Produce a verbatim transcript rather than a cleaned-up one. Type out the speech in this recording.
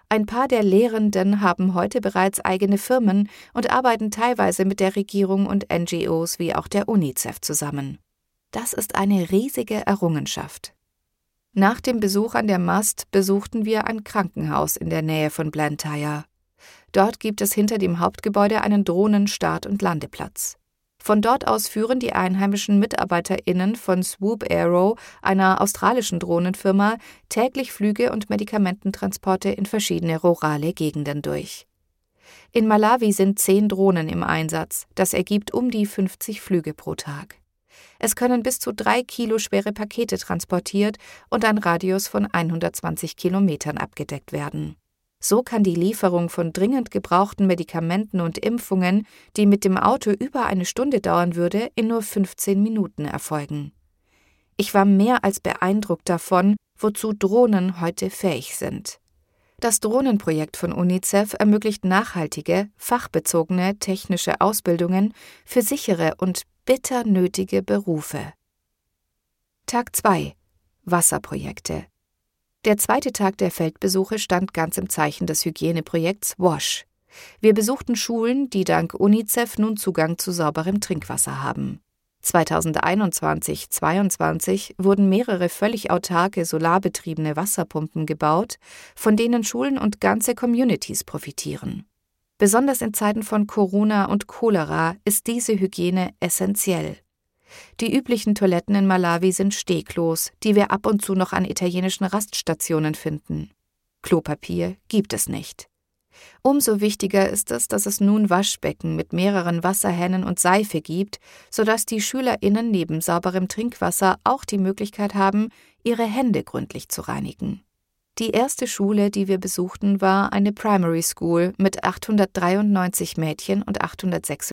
Ein paar der Lehrenden haben heute bereits eigene Firmen und arbeiten teilweise mit der Regierung und N G Os wie auch der UNICEF zusammen. Das ist eine riesige Errungenschaft. Nach dem Besuch an der Mast besuchten wir ein Krankenhaus in der Nähe von Blantyre. Dort gibt es hinter dem Hauptgebäude einen Drohnen-Start- und Landeplatz. Von dort aus führen die einheimischen MitarbeiterInnen von Swoop Aero, einer australischen Drohnenfirma, täglich Flüge und Medikamententransporte in verschiedene rurale Gegenden durch. In Malawi sind zehn Drohnen im Einsatz, das ergibt um die fünfzig Flüge pro Tag. Es können bis zu drei Kilo schwere Pakete transportiert und ein Radius von hundertzwanzig Kilometern abgedeckt werden. So kann die Lieferung von dringend gebrauchten Medikamenten und Impfungen, die mit dem Auto über eine Stunde dauern würde, in nur fünfzehn Minuten erfolgen. Ich war mehr als beeindruckt davon, wozu Drohnen heute fähig sind. Das Drohnenprojekt von UNICEF ermöglicht nachhaltige, fachbezogene technische Ausbildungen für sichere und bitter nötige Berufe. Tag zwei. Wasserprojekte. Der zweite Tag der Feldbesuche stand ganz im Zeichen des Hygieneprojekts WASH. Wir besuchten Schulen, die dank UNICEF nun Zugang zu sauberem Trinkwasser haben. zweitausendeinundzwanzig zweiundzwanzig wurden mehrere völlig autarke solarbetriebene Wasserpumpen gebaut, von denen Schulen und ganze Communities profitieren. Besonders in Zeiten von Corona und Cholera ist diese Hygiene essentiell. Die üblichen Toiletten in Malawi sind Stehklos, die wir ab und zu noch an italienischen Raststationen finden. Klopapier gibt es nicht. Umso wichtiger ist es, dass es nun Waschbecken mit mehreren Wasserhähnen und Seife gibt, sodass die SchülerInnen neben sauberem Trinkwasser auch die Möglichkeit haben, ihre Hände gründlich zu reinigen. Die erste Schule, die wir besuchten, war eine Primary School mit achthundertdreiundneunzig Mädchen und achthundertsechsundvierzig